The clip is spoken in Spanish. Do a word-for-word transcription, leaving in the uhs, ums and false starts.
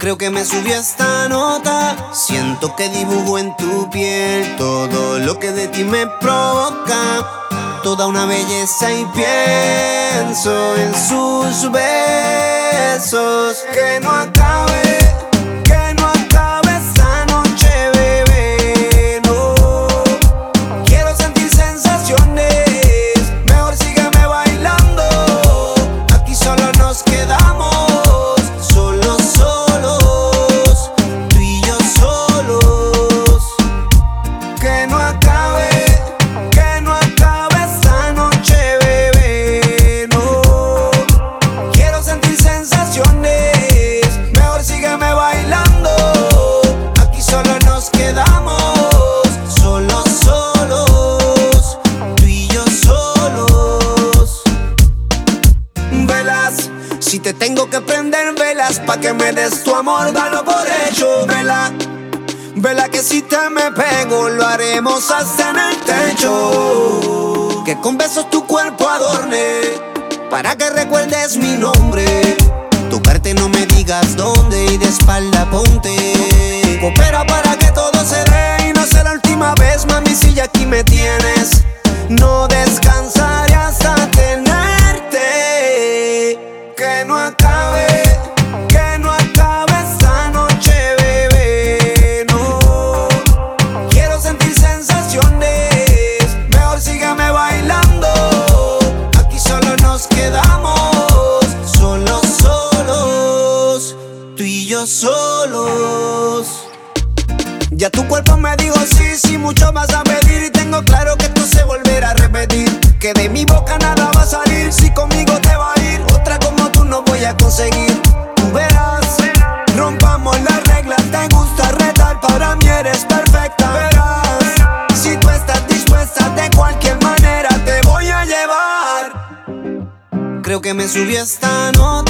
Creo que me subió esta nota. Siento que dibujo en tu piel todo lo que de ti me provoca. Toda una belleza y pienso en sus besos. Que no acabe, que no acabe esta noche, bebé, no. Quiero sentir sensaciones, mejor sígueme bailando. Aquí solo nos quedamos, solos, solos, tú y yo solos. Que no acabe, que no acabe esta noche, bebé, no. Quiero sentir sensaciones, mejor sígueme bailando. Aquí solo nos quedamos, solos, solos, tú y yo solos. Velas, si te tengo que prender velas pa' que me des tu amor, dalo por hecho. Vela, vela que si te me pego lo haremos hasta en el techo. Que con besos tu cuerpo adorne, para que recuerdes mi nombre. Tocarte no me digas dónde y de espalda ponte. Coopera para que todo se dé y no sea la última vez, mami, si ya aquí me tienes. No descansaré hasta tenerte. Que no acabe, que no acabe esta noche, bebé, no. Quiero sentir sensaciones, mejor sígueme bailando. Aquí solo nos quedamos, solos, solos, tú y yo solos. Ya tu cuerpo me dijo sí, sí, mucho vas a pedir. Y tengo claro que esto se volverá a repetir. Que de mi boca nada va a salir, si conmigo te va a ir. Otra como tú no voy a conseguir. Tú verás, rompamos las reglas. Te gusta retar, para mí eres perfecta. Verás, si tú estás dispuesta, de cualquier manera te voy a llevar. Creo que me subió esta nota.